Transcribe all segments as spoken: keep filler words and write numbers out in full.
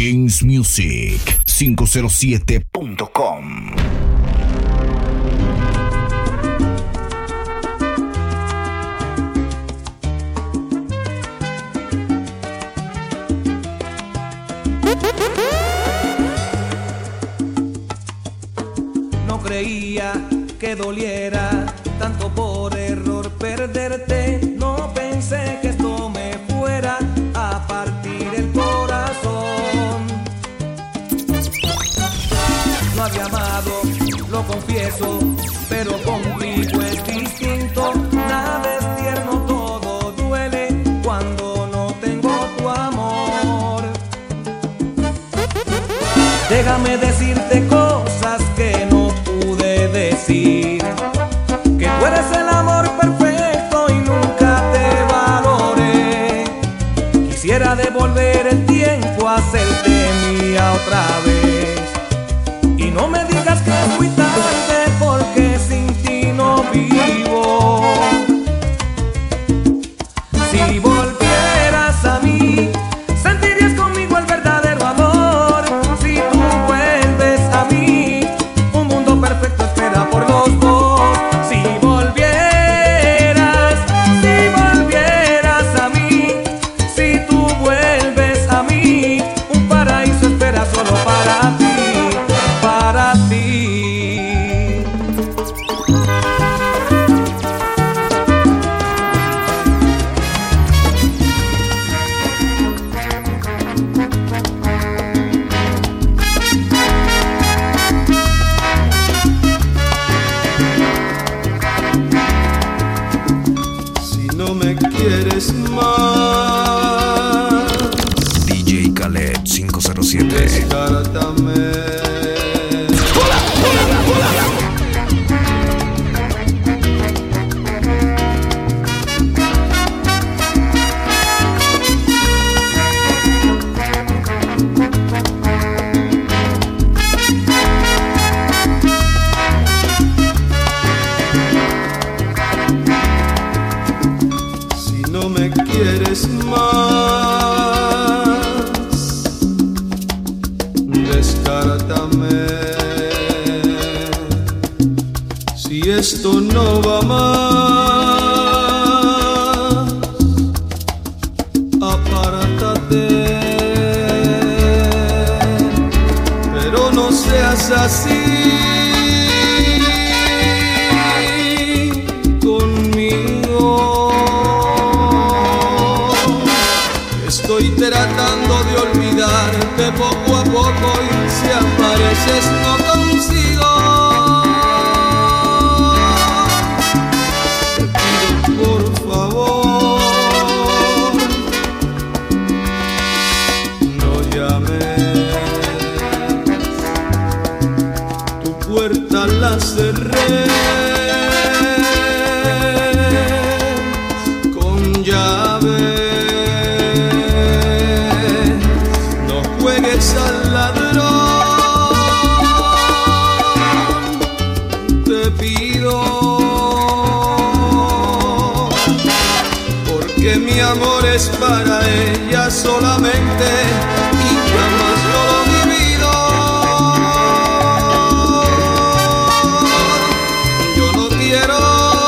Jeans Music cinco cero siete punto com. No creía que doliera tanto por error perderte. No pensé que esto me fuera a partir el corazón. No había amado, lo confieso, pero contigo es distinto. Nada es tierno, todo duele cuando no tengo tu amor. Déjame decirte cosas que no pude decir, que tú eres el amor perfecto y nunca te valoré. Quisiera devolver el tiempo, hacerte mía otra vez. Y no me digas que es muy tarde, porque sin ti no vivo. Si volvieras a mí, sentirías conmigo el verdadero amor. Si tú vuelves a mí, un mundo perfecto espera por los dos. Si volvieras, si volvieras a mí, si tú vuelves a mí, un paraíso espera solo para ti, para ti. Si no me quieres más, D J Khaled cinco cero siete. descártame. Si no me quieres más, descártame. Si esto no va más, apártate. Pero no seas así conmigo. Estoy tratando de olvidarte poco a poco y si apareces no consigo. Te pido por favor, no llames. Tu puerta la cerré con llave. No juegues al ladrón, te pido, porque mi amor es para ella solamente y jamás yo lo he vivido. Yo no quiero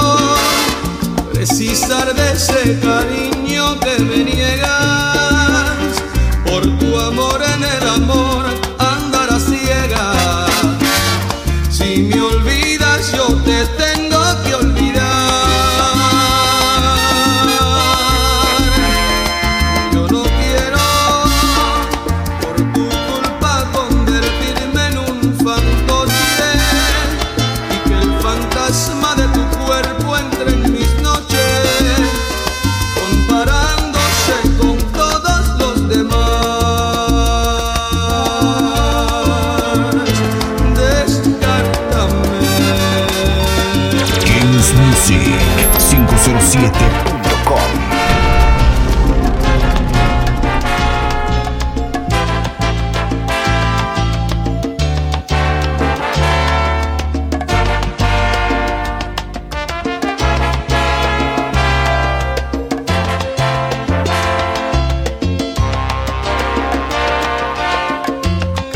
precisar de ese cariño que me niegas. Por tu amor en el amor andar a ciegas. Si me olvidas yo te tengo que olvidar. Yo no quiero por tu culpa convertirme en un fantoche y que el fantasma de tu cuerpo entre en mis noches.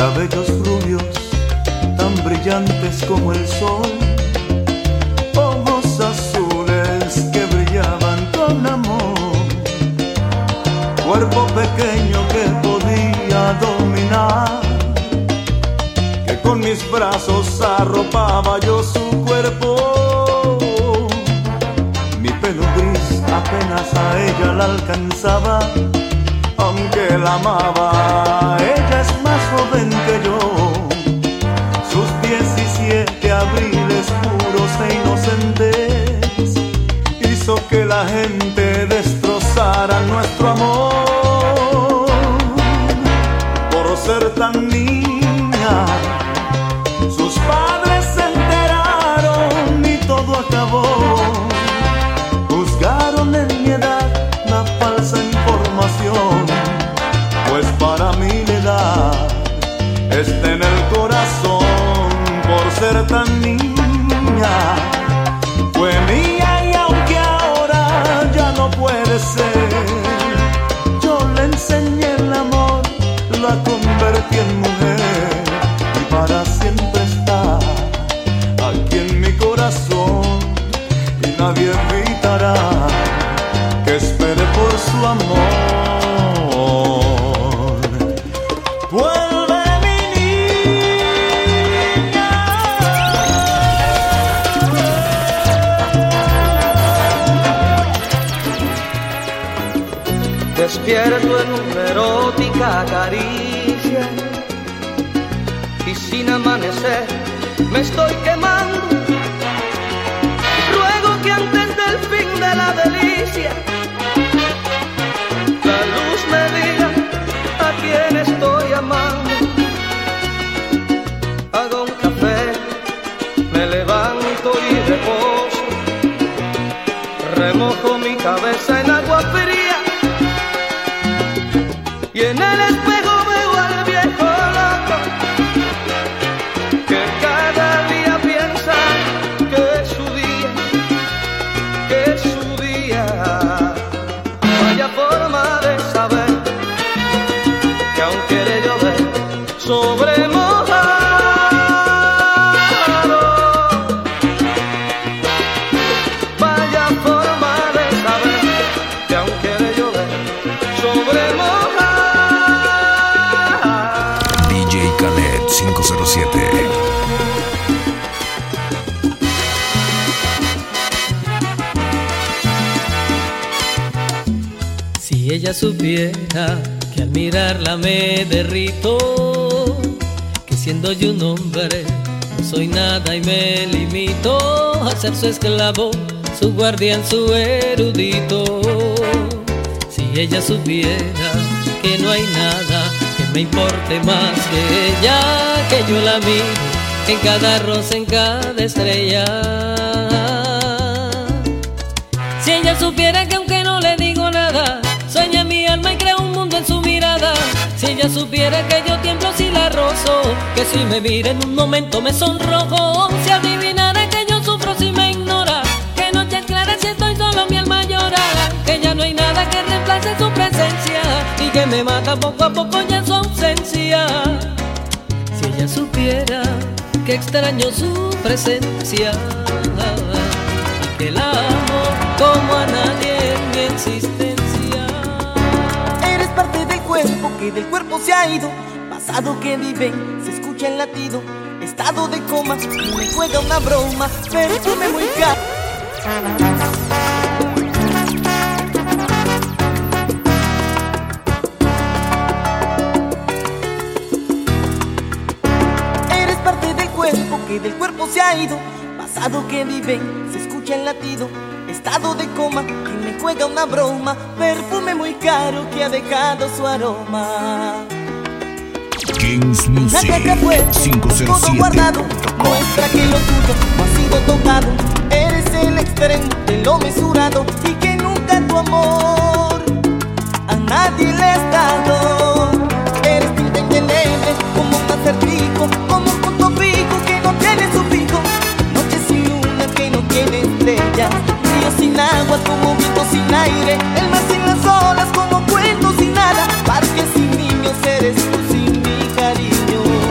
cabellos rubios tan brillantes como el sol, ojos azules que brillaban con amor, cuerpo pequeño que podía dominar, que con mis brazos arropaba yo su cuerpo. Mi pelo gris apenas a ella la alcanzaba, aunque la amaba. Ella es más joven que yo, sus diecisiete abriles puros e inocentes hizo que la gente destrozara nuestro amor. Por ser tan niña, sus padres se enteraron y todo acabó. Juzgaron en mi edad la falsa información, pues para mí la edad está en el corazón. Por ser tan niña fue mía, y aunque ahora ya no puede ser, yo le enseñé el amor, la convertí en mujer, y para siempre está aquí en mi corazón. Y nadie evitará que espere por su amor. Vuelve mi niña. Despierto en una erótica caricia y sin amanecer me estoy quemando. Ruego que antes del fin de la delicia la luz me diga a quién estoy amando. Hago un café, me levanto y reposo, remojo mi cabeza en agua fría y en el espejo veo al viejo loco que cada día piensa que es su día, que es su día. Vaya forma de saber que aún quiere llover sobre mojado. Vaya forma de saber que aún quiere llover sobre mojado. D J Khaled cinco cero siete. Si ella supiera que al mirarla me derrito, que siendo yo un hombre no soy nada y me limito a ser su esclavo, su guardián, su erudito. Si ella supiera que no hay nada que me importe más que ella, que yo la miro en cada rosa, en cada estrella. Si ella supiera que aunque no le digo nada, sueña mi alma y crea un mundo en su mirada. Si ella supiera que yo tiemblo si la rozo, que si me mira en un momento me sonrojo. Si adivinara que yo sufro si me ignora, que noche clara si estoy solo mi alma llora, que ya no hay nada que reemplace su presencia y que me mata poco a poco ya su ausencia. Si ella supiera que extraño su presencia y que la amo como a nadie en mi existencia. Eres parte del cuerpo que del cuerpo se ha ido, pasado que vive, se escucha el latido, estado de coma, y me juega una broma, pero tú me muy caro. Eres parte del cuerpo que del cuerpo se ha ido, pasado que vive, se escucha el latido, estado de coma, y me juega una broma, perfume muy caro que ha dejado su aroma. Kings Music cinco cero siete. Guardado, muestra que lo tuyo no ha sido tocado. Eres el extremo de lo mesurado y que nunca tu amor a nadie le has dado. Eres tinta indeleble como un acertijo, como un punto fijo que no tiene su pico. Noche sin luna que no tiene estrellas, río sin agua como viento sin aire, el mar sin las olas como cuento sin nada, parques sin niños, eres tú sin mi cariño.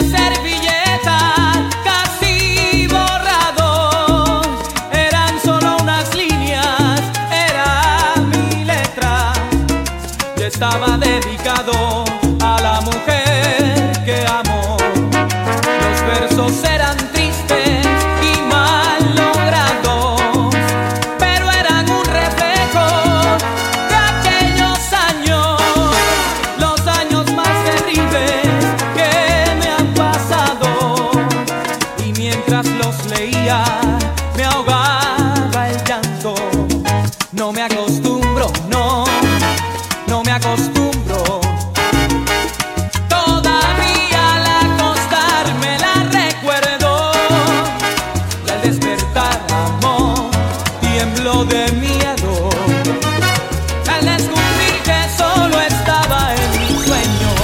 servilleta casi borrado, eran solo unas líneas, era mi letra. Yo estaba dedicado a la mujer que amo. Los versos eran tristes y mal logrados, pero eran un reflejo de aquellos años, los años más terribles que me han pasado. Y mientras los leía me ahogaba el llanto. No me acostumbro, no, no me acostumbro. Todavía al acostarme la recuerdo, y al despertar, amor, tiemblo de miedo al descubrir que solo estaba en mi sueño.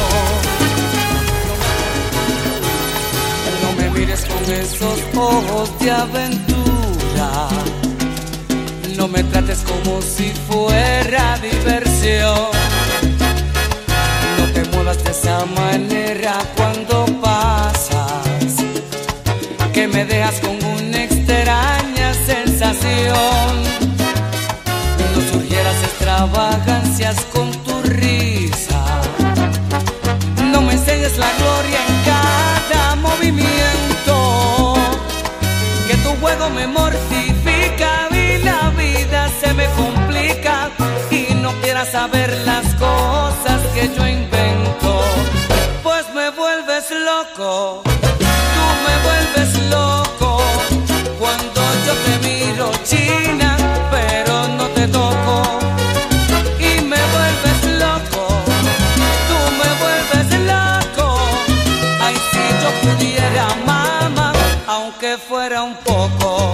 No me mires con esos ojos de aventura, no me trates como si fuera diversión. No te muevas de esa manera cuando pasas, que me dejas con una extraña sensación. No surgieras extravagancias con tu risa, no me enseñes la gloria en cada movimiento, que tu juego me mortifica y la vida se me complica, y no quieras saber las cosas que yo invento, pues me vuelves loco, tú me vuelves loco, cuando yo te miro, china, pero no te toco, y me vuelves loco, tú me vuelves loco. Ay, si yo pudiera, mamá, aunque fuera un poco.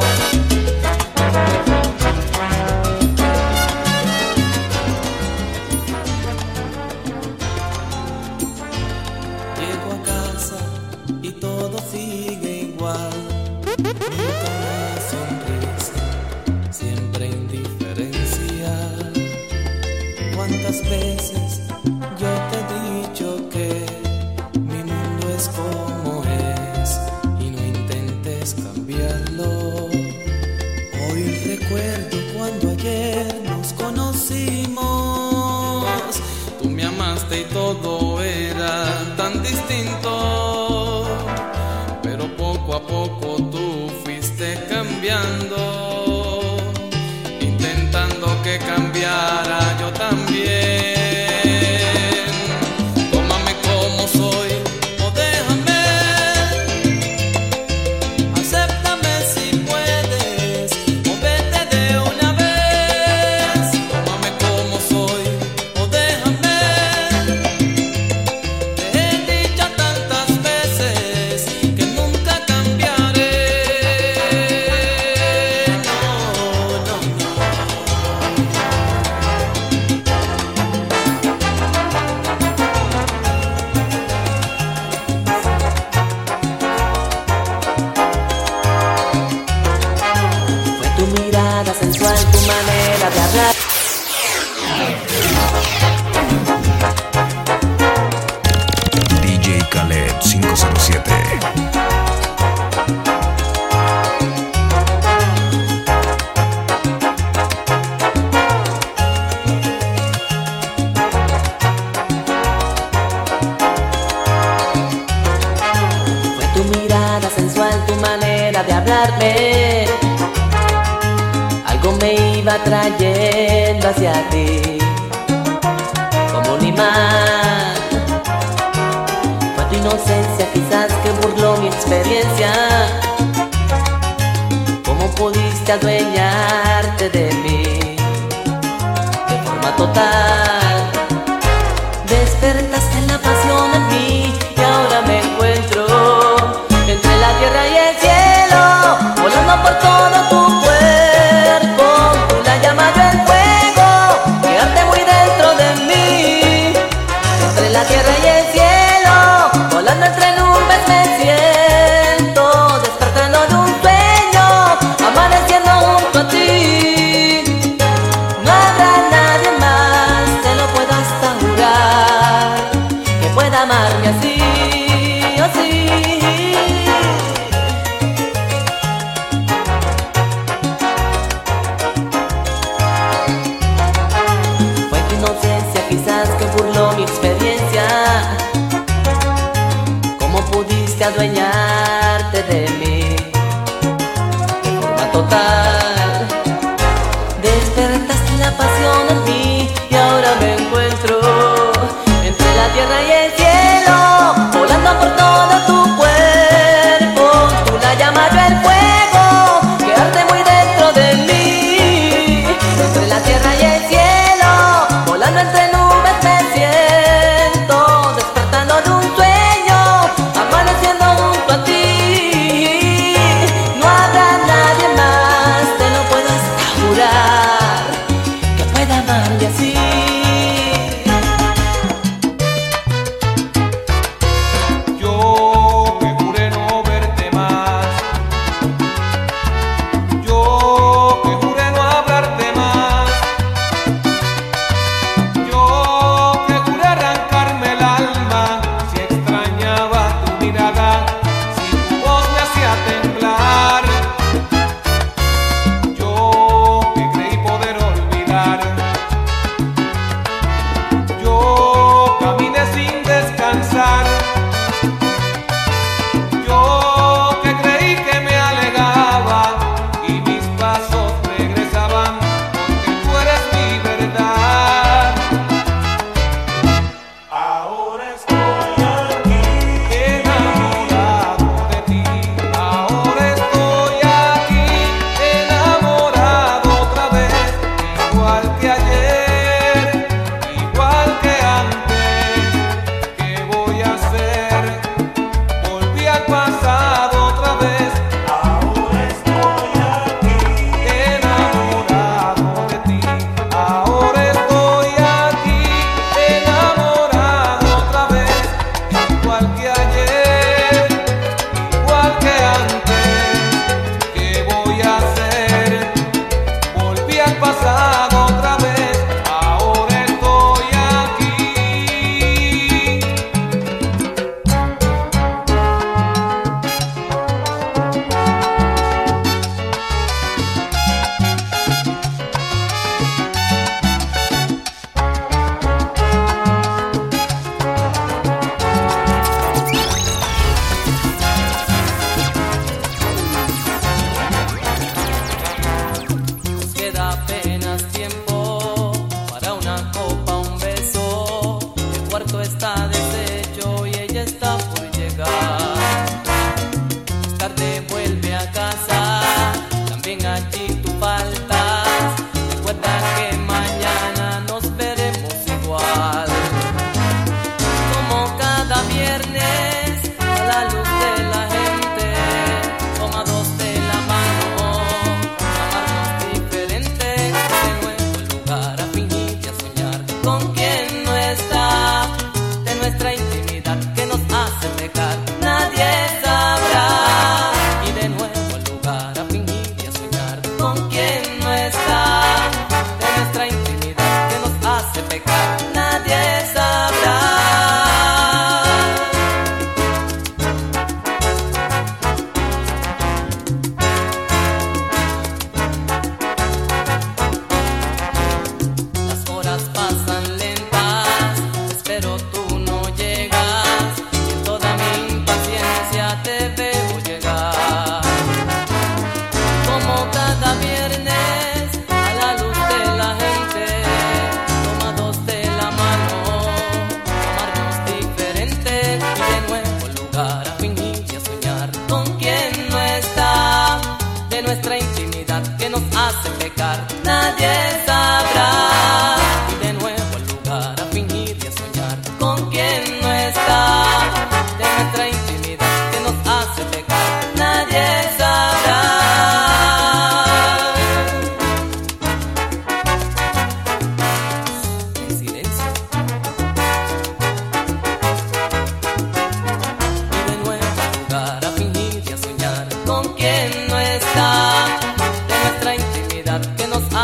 Llego a casa y todo sigue igual. Nunca una sonrisa, siempre indiferencia. ¿Cuántas veces yo te he dicho que mi mundo es como es y no intentes cambiarlo? Hoy recuerdo cuando ayer nos conocimos. Tú me amaste y todo era tan distinto, pero poco a poco tú fuiste cambiando, intentando que cambiara yo también. Tómame como soy o déjame, acéptame si puedes o vete de una vez. Tómame como soy o déjame, te he dicho tantas veces que nunca cambiaré. No, no, no. Fue tu mirada sensual, tu manera de hablar. D J Khaled cinco cero siete. Fue tu mirada sensual, tu manera de hablarme. Algo me iba trayendo hacia ti, como un imán. Fue tu inocencia quizás que burló mi experiencia. ¿Cómo pudiste adueñarte de mí de forma total? Despertaste la pasión en mí y ahora me encuentro entre la tierra y el cielo, volando por todo tu cuerpo. Tú la llama, yo el fuego, que arde muy dentro de mí. Entre la tierra y el cielo, volando entre nubes me siento, despertando de un sueño, amaneciendo junto a ti. No habrá nadie más adueñarte de mí de forma total. Despertaste la pasión en mí y ahora me encuentro entre la tierra y el cielo, volando por todo tu cuerpo. Tú la llamas, yo el fuego que arde muy dentro de mí. Entre la tierra y el cielo, volando entre nubes me siento, despertando de un sueño, amaneciendo junto a ti. No habrá nadie más, te lo puedo asegurar, que pueda amarte así. Yo que juré no verte más, yo que juré no hablarte más, yo que juré arrancarme el alma si extrañaba tu mirada, si tu voz me hacía temblar. Yo que creí poder olvidar, yo caminé sin descansar. Yo que creí que me alegaba y mis pasos regresaban, porque tú eres mi verdad. Ahora estoy aquí, Enamorado de ti, ahora estoy aquí, enamorado otra vez, igual que ayer, igual que antes. ¿Qué voy a hacer? Volví al pasado otra vez, ahora estoy aquí, enamorado de ti, ahora estoy aquí, enamorado otra vez, igual que ayer, igual que antes. ¿Qué voy a hacer? Volví al pasado otra vez, ahora estoy aquí. Nos queda apenas tiempo para una copa, un beso. El cuarto está deshecho y ella está por llegar. Más tarde vuelve a casa, también allí tú faltas. Recuerda que mañana nos veremos igual. Como cada viernes, a la luz de la gente, tomados de la mano, amarnos diferente, de nuevo el lugar a fingir y a soñar con quien no está, de nuestra intimidad que nos hace pecar, nadie sabrá. Y de nuevo el lugar a fingir y a soñar con quien no está, de nuestra intimidad que nos hace pecar, nadie sabrá. Las horas pasan lentas, espero tú no llegas, y en toda mi impaciencia te veo llegar. Como cada viernes, a la luz de la gente, tomados de la mano, amarnos diferente, y de nuevo el lugar a fingir y a soñar con quien no está, de nuestra intimidad que nos hace pecar, nadie sabrá. Y de nuevo el lugar a fingir y a soñar con quien no está, de nuestra intimidad que nos hace pecar, nadie sabrá. En silencio. Y de nuevo el lugar a fingir y a soñar con quien no está, de nuestra intimidad que nos hace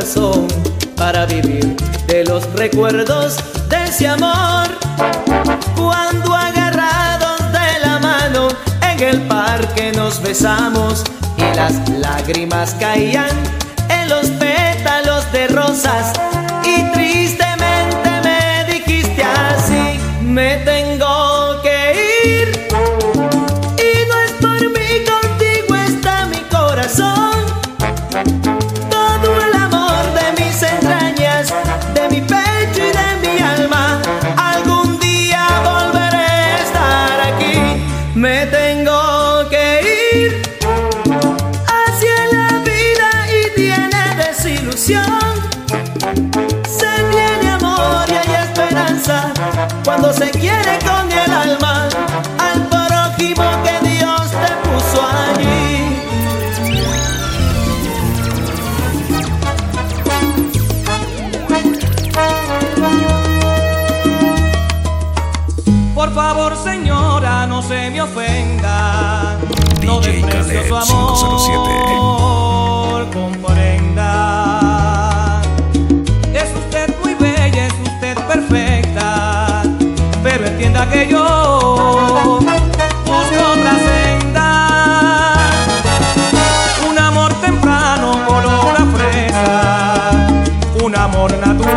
corazón para vivir de los recuerdos de ese amor. Cuando agarrados de la mano en el parque nos besamos y las lágrimas caían en los pétalos de rosas y tristemente me dijiste así: me tengo que ir y no es por mí, contigo está mi corazón. Todo el amor de mis entrañas, de mi pecho y de mi alma, algún día volveré a estar aquí. Me tengo que ir hacia la vida y tiene desilusión. Se tiene amor y hay esperanza cuando se quiere con el alma al prójimo que Dios te puso allí. Por favor, señora, no se me ofenda. No D J desprecio su Khaled cinco cero siete. amor, comprenda. Es usted muy bella, es usted perfecta, pero entienda que yo busco otra senda. Un amor temprano, color a fresa, un amor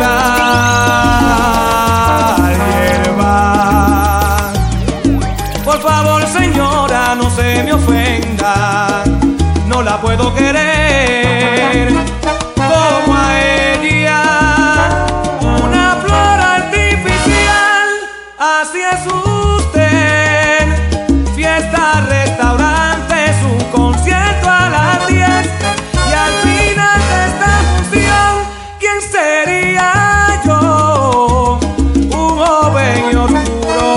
natural, hierba. Por favor, señora, no se me ofenda, no la puedo querer como a ella. Una flor artificial, así es usted. Fiesta, restaurante, su concierto a las diez. Y al final de esta función, ¿quién sería yo? Un joven y oscuro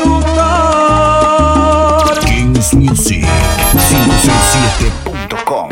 seductor. Kings Music cinco cero siete punto com.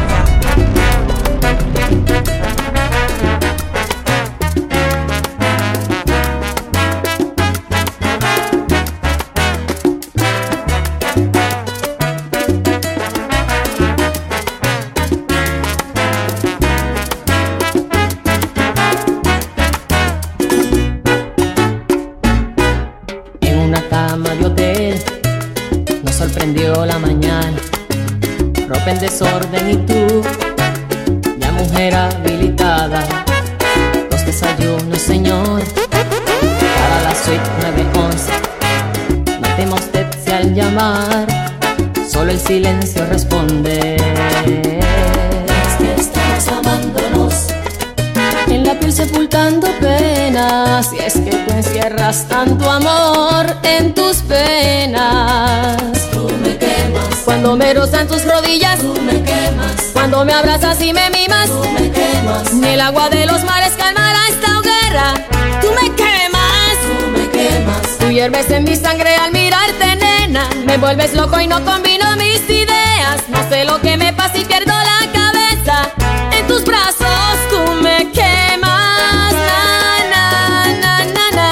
En una cama de hotel nos sorprendió la mañana, ropa en desorden y tú, ya mujer habilitada. Los desayunos, señor, para la suite nueve once. No tema usted si al llamar solo el silencio responde. Es que estamos amándonos, en la piel sepultando penas. Y es que tú encierras tanto amor en tus penas. Tú me quemas cuando me rozan tus rodillas. Tú me quemas cuando me abrazas y me mimas. Tú me quemas. Ni el agua de los mares calmará esta hoguera. Tú me quemas. Tú me quemas. Tú hierves en mi sangre al mirarte, nena. Me vuelves loco y no combino mis ideas. No sé lo que me pasa y pierdo la cabeza. En tus brazos tú me quemas. Na, na, na, na,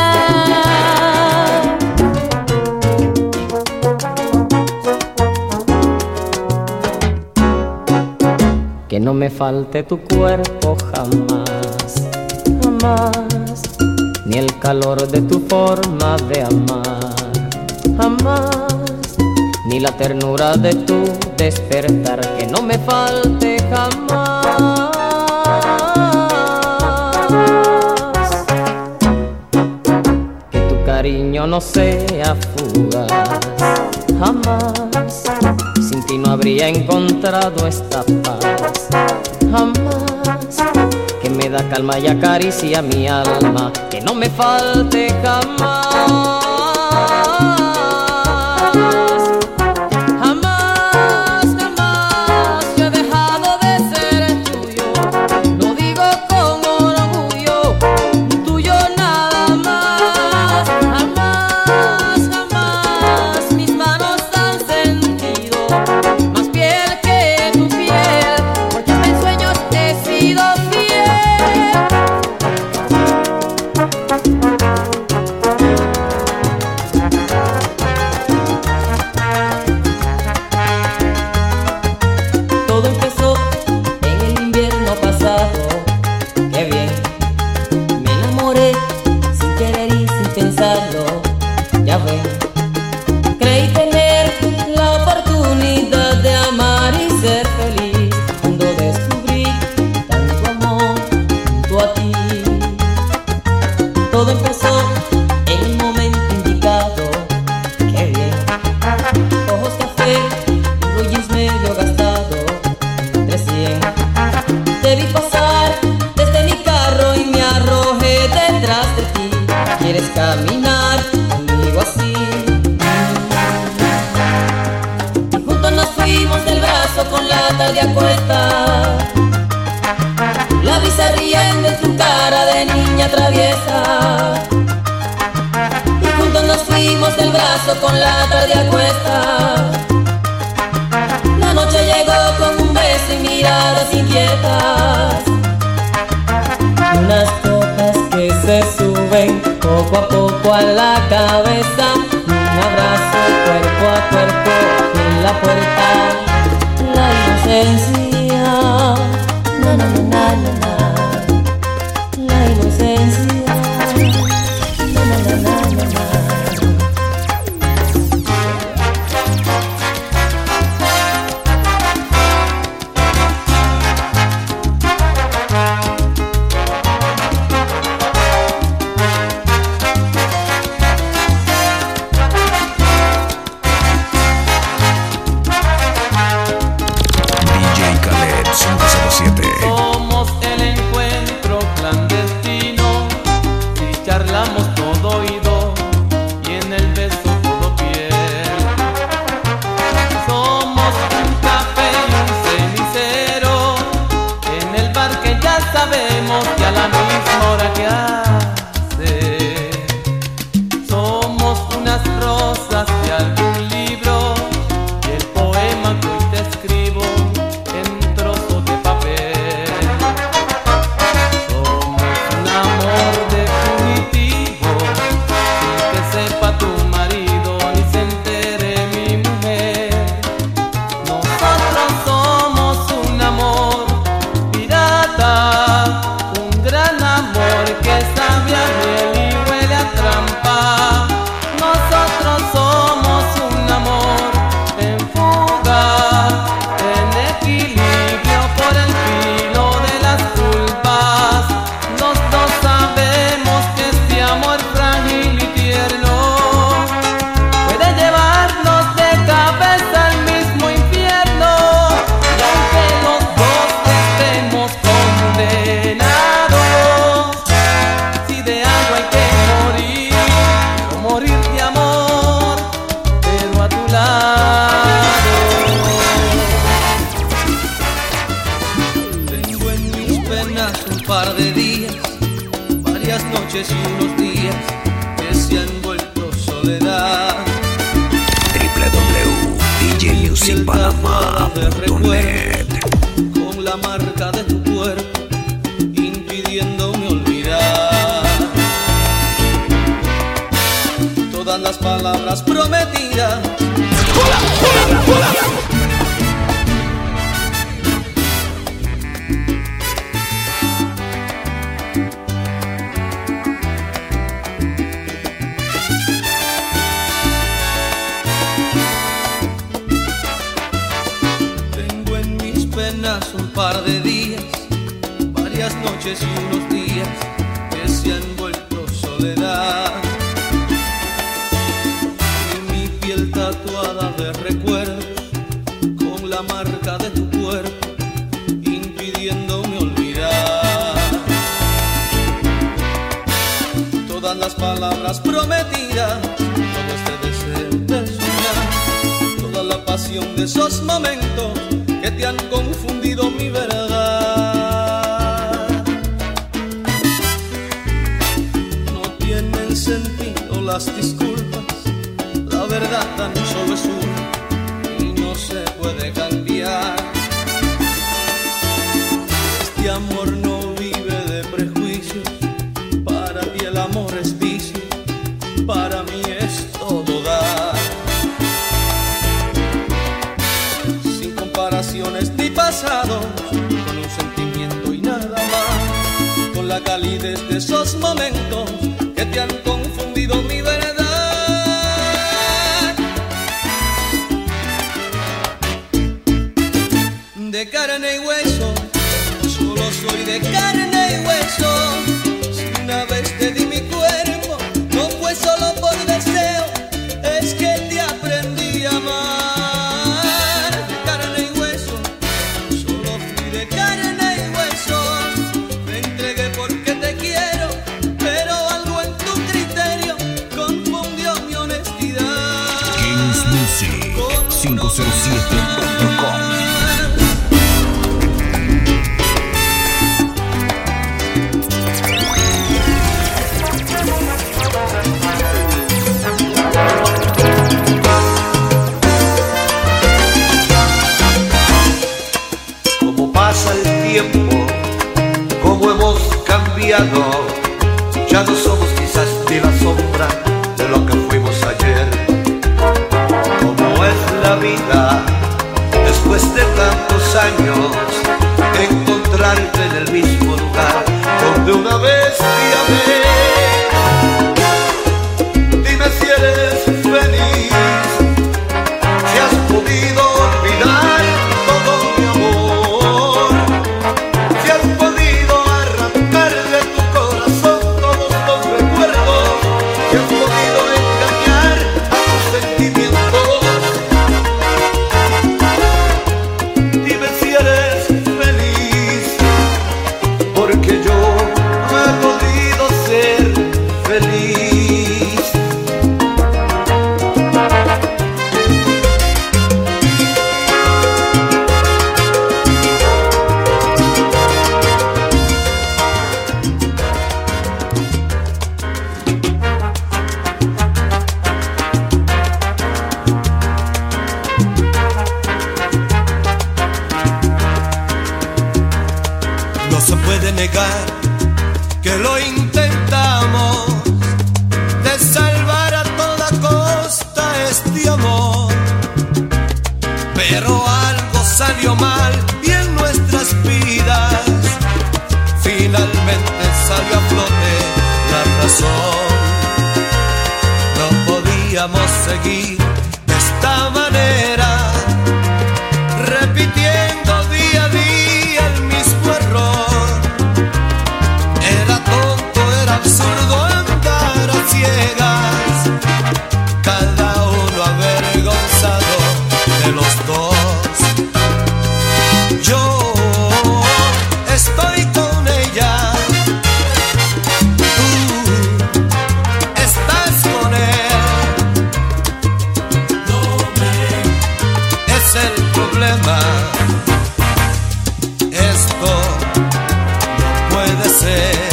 na. Que no me falte tu cuerpo jamás, jamás. Ni el calor de tu forma de amar, jamás. Ni la ternura de tu despertar, que no me falte jamás. Que tu cariño no sea fugaz, jamás. Sin ti no habría encontrado esta paz, jamás. Que me da calma y acaricia mi alma, que no me falte jamás. todo empezó en un momento indicado. Qué bien. Ojos café, blue jeans medio gastado, entre cien. Te vi pasar desde mi carro y me arrojé detrás de ti. ¿Quieres caminar conmigo así? Y juntos nos fuimos del brazo con la tarde a cuesta. La brisa riendo en tu cara de niña traviesa. Y juntos nos fuimos del brazo con la tarde a cuesta. La noche llegó con un beso y miradas inquietas. Y unas copas que se suben poco a poco a la cabeza. Un abrazo cuerpo a cuerpo en la puerta. La inocencia, na na na na na na. La inocencia, na na na na na na. Somos el encuentro clandestino, si charlamos todo oído y en el beso todo piel. Somos un café y un cenicero, en el bar que ya sabemos que a la misma hora que hace. Somos unas rosas de algún libro y el poema que hoy te escribo en trozos de papel. Somos un amor definitivo, sin que sepa tu marido ni se entere mi mujer. Nosotros somos un amor pirata, un gran amor que sabe a miel y huele a trampa. Nosotros somos un amor en fuga, en equilibrio por el filo de las culpas. Los dos sabemos que este amor frágil y tierno puede llevarnos de cabeza al mismo infierno. Y aunque los dos estemos condenados, si de algo hay que morir, o morir de amor, pero a tu lado. Tengo en mis penas un par de días, varias noches y unos días que se han vuelto soledad. w w w punto d j music panama punto net. Con la marca de tu cuerpo impidiéndome olvidar todas las palabras prometidas. Tengo en mis penas un par de días, varias noches y unos días que se han vuelto soledad. Y mi piel tatuada de recuerdos, con la marca de tu cuerpo impidiéndome olvidar todas las palabras prometidas, todo este deseo de soñar, toda la pasión de esos momentos que te han confundido mi verdad. No tienen sentido las disculpas, la verdad tan solo es una y no se puede cambiar. Este amor no vive de prejuicios, para ti el amor es vicio, para mí es todo dar. Sin comparaciones ni pasados, con un sentimiento y nada más, con la calidez de esos momentos que te han confundido mi verdad. De carne y hueso, solo soy de carne y hueso. Si una vez te di mi cuerpo, sombra de lo que fuimos ayer. Como es la vida, después de tantos años, encontrarte en el mismo lugar donde una vez te amé. Dime si eres feliz, si has podido olvidar todo mi amor, si has podido arrancar de tu corazón todos los recuerdos, si has podido engañar a tus sentimientos. Dime si eres feliz, porque yo no he podido ser feliz. No se puede negar que lo intentamos, de salvar a toda costa este amor, pero algo salió mal y en nuestras vidas finalmente salió a flote la razón. No podíamos seguir de esta manera, repitiendo día a día el mismo error. Era tonto, era absurdo andar a ciegas, cada uno avergonzado de los dos. Yo estoy con ella, tú estás con él. No me es el problema. Esto no puede ser.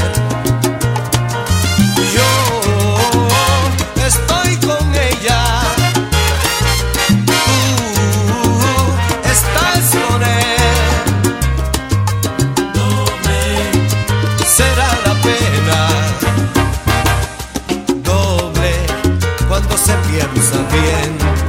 Yo estoy con ella, tú estás con él. No me será la pena doble cuando se piensa bien.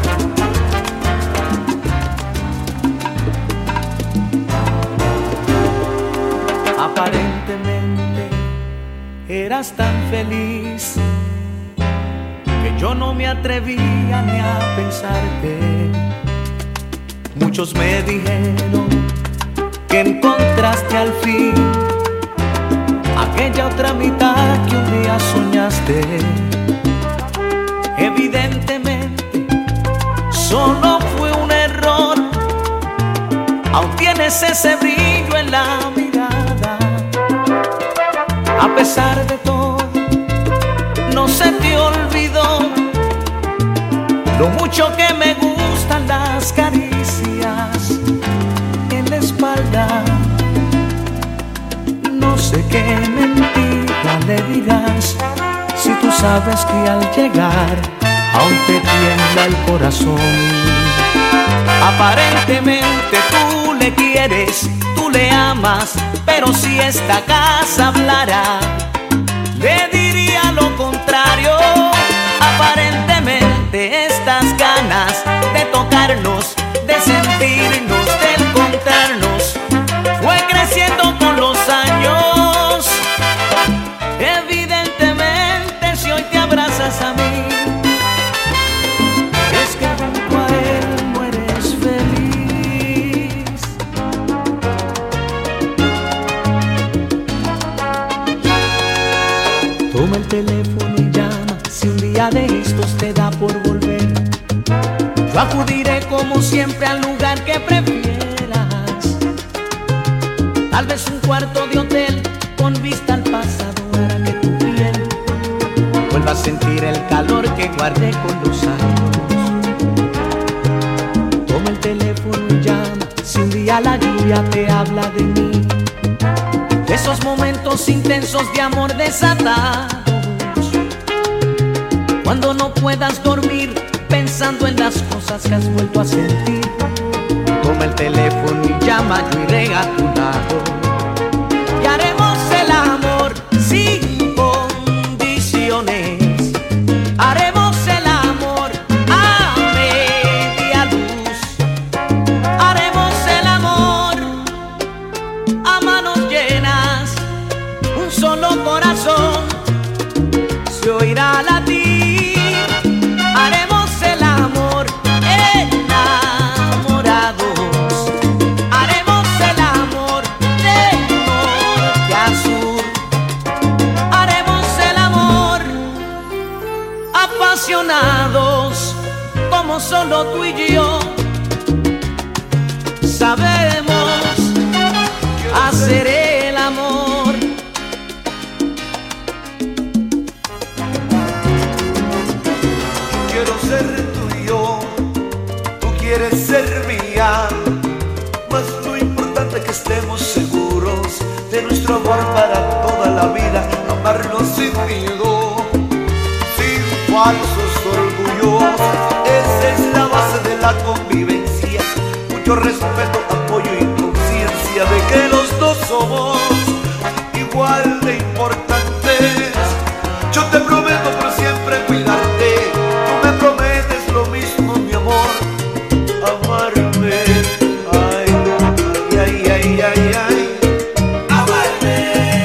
Aparentemente eras tan feliz que yo no me atrevía ni a pensarte. Muchos me dijeron que encontraste al fin aquella otra mitad que un día soñaste. Evidentemente solo fue un error, aún tienes ese brillo en la mirada. A pesar de todo, no se te olvidó lo mucho que me gustan las caricias en la espalda. No sé qué mentira le dirás si tú sabes que al llegar aún te tiembla el corazón. Aparentemente tú le quieres, tú le amas, pero si esta casa hablara, le diría lo contrario. Aparentemente estas ganas de tocarnos, de sentirnos, de encontrarnos, fue creciendo con los años. Evidentemente si hoy te abrazas a mí, es que junto a él no eres feliz. Toma el teléfono y llama si un día de estos te da por volver. Yo acudiré como siempre al lugar que prefieras. Tal vez un cuarto de hotel con vista al pasado hará que tu piel vuelva a sentir el calor que guardé con los años. Toma el teléfono y llama si un día la lluvia te habla de mí. Esos momentos intensos de amor desatados, cuando no puedas dormir pensando en las cosas que has vuelto a sentir. Toma el teléfono y llama, yo iré a tu lado y haremos el amor sin condiciones. apasionados como solo tú y yo sabemos hacer el amor. Quiero ser tuyo, tú quieres ser mía, mas lo importante es que estemos seguros de nuestro amor para toda la vida, amarnos sin miedo, sin falsos orgullos. Esa es la base de la convivencia, mucho respeto, apoyo y conciencia de que los dos somos igual de importantes. Yo te prometo por siempre cuidarte, tú me prometes lo mismo, mi amor, amarme. Ay, ay, ay, ay, ay. Amarme.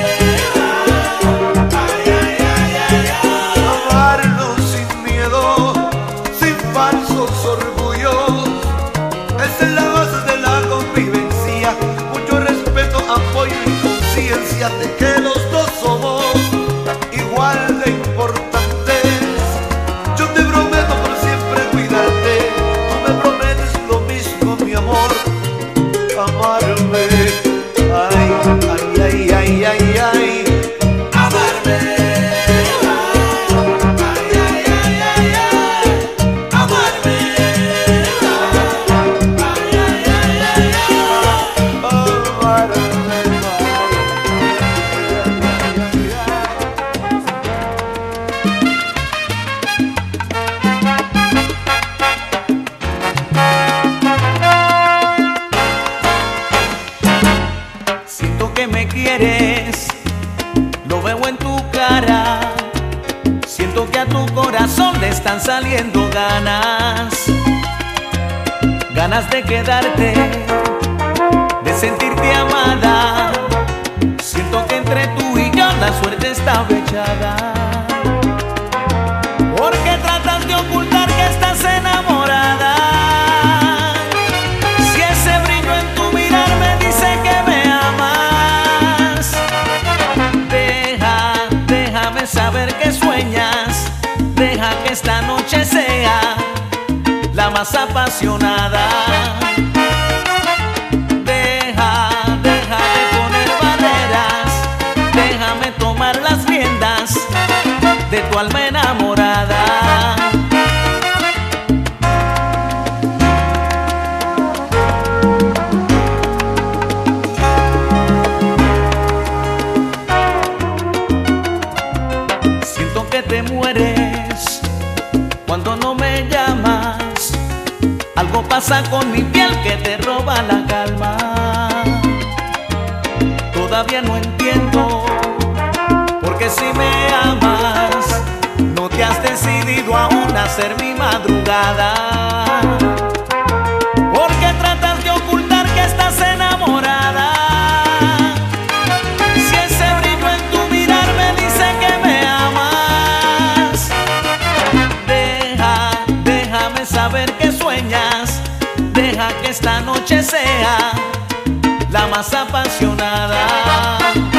Ay, ay, ay, ay, ay. Amarnos sin miedo, sin falsos orgullos. Esa es la base de la convivencia, mucho respeto, apoyo y conciencia de que los dos somos igual de importantes. Yo te prometo por siempre cuidarte, tú me prometes lo mismo, mi amor, amarme. Ay, ay, ay, ay, ay, ay. Amarme. Ay, ay, ay, ay, ay. Amarme. Ay, ay, ay, ay, ay. Amarme. Siento que me quieres, lo veo en tu cara. Siento que a tu corazón le están saliendo ganas, ganas de quedarte, de sentirte amada. Siento que entre tú y yo la suerte está echada. Porque tratas de ocultar que estás enamorada. Si ese brillo en tu mirar me dice que me amas, deja, déjame saber que sueñas. Deja que esta noche sea la más apasionada. Deja, deja de poner barreras. Déjame tomar las riendas de tu alma enamorada. Siento que te mueres cuando no me llamas. Algo pasa con mi piel que te roba la calma. Todavía no entiendo porque si me amas no te has decidido aún a ser mi madrugada. Porque tratas de ocultar que estás enamorada. Si ese brillo en tu mirar me dice que me amas, deja, déjame saber que sueñas. Deja que esta noche sea la más apasionada.